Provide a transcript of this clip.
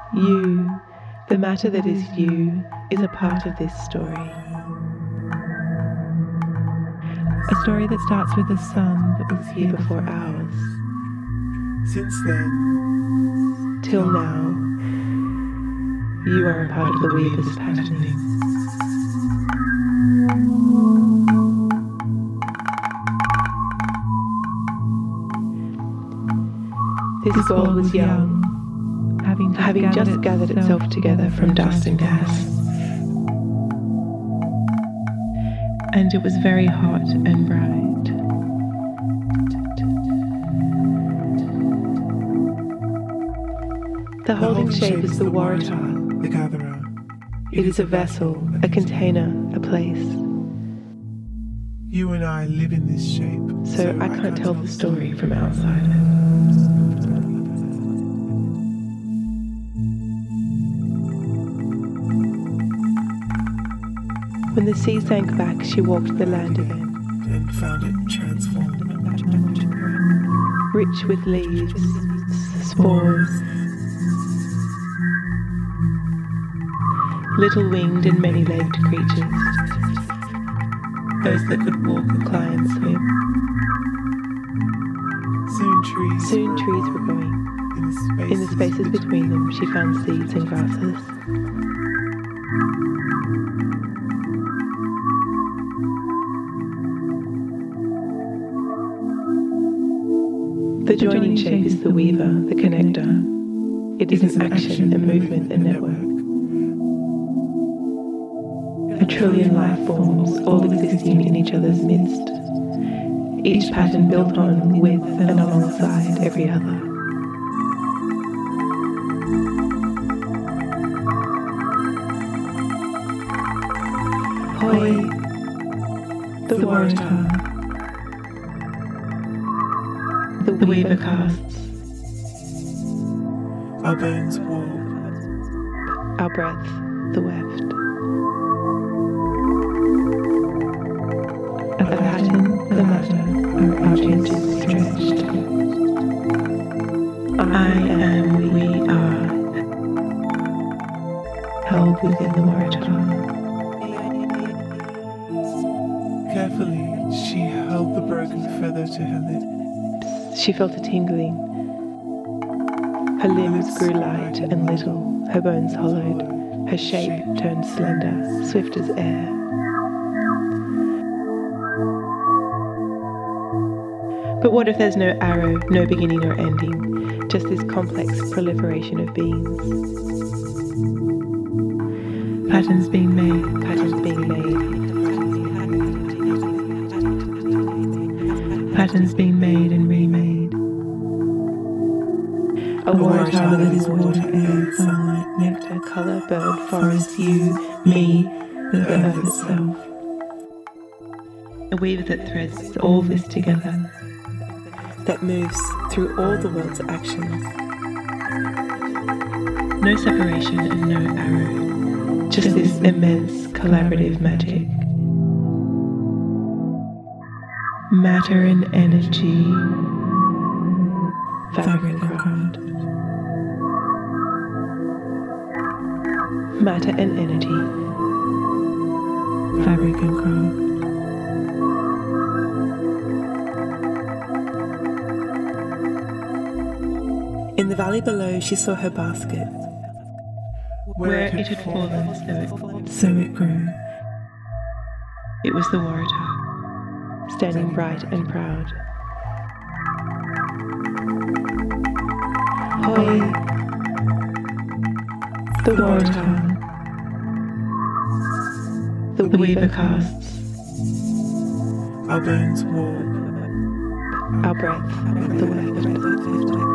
You, the matter that is you, is a part of this story. A story that starts with the sun that was here before ours. Since then, Till now, you are a part of the weaver's patterning. This world was young, having just gathered itself together from dust and gas. And it was very hot and bright. The holding shape is the Waratah, the gatherer. It is a vessel, a container, a place. You and I live in this shape. So I can't tell the story from outside. When the sea sank back, she walked the land again, And found it transformed. rich with leaves, spores, little winged and many-legged creatures, those that could walk, climb, and swim. Soon trees were growing. In the spaces between them, she found seeds and grasses. The joining shape is the weaver, the connector. It is an action, a movement, a network. A trillion life forms, all existing in each other's midst. Each pattern built on, with, and alongside every other. Hoi, the Waratah. The weaver casts, Our bones warp. our breath, the weft. A pattern, the matter, our changes stretched. I am, we are, held within the Waratah. Carefully, she held the broken feather to her lip. She felt a tingling. Her limbs grew light and little, her bones hollowed, her shape turned slender, swift as air. But what if there's no arrow, no beginning or ending, just this complex proliferation of beings? Patterns being made, patterns being made. Patterns being made and remade. A Waratah that is water, air, sunlight, nectar, colour, bird, forest, you, me, the earth itself. A weaver that threads all this together, that moves through all the world's actions. No separation and no arrow, just this immense collaborative magic. Matter and energy, fabric and craft. Matter and energy, fabric and craft. In the valley below, she saw her basket. Where it had fallen, so it grew. It was the Waratah, standing bright and proud. Hoi, the Waratah, the weaver casts, Our bones warp. our breath, the weft.